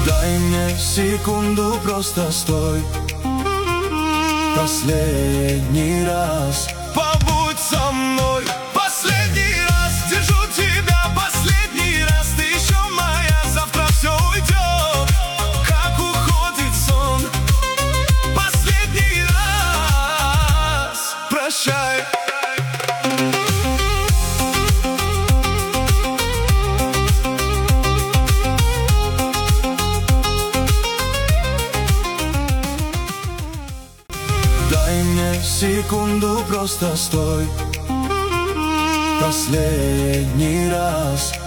Дай мне секунду, просто стой. Последний раз побудь со мной. Последний раз держу тебя, последний раз. Ты еще моя, завтра все уйдет, как уходит сон. Последний раз прощай. Дай мне секунду, просто стой. Последний раз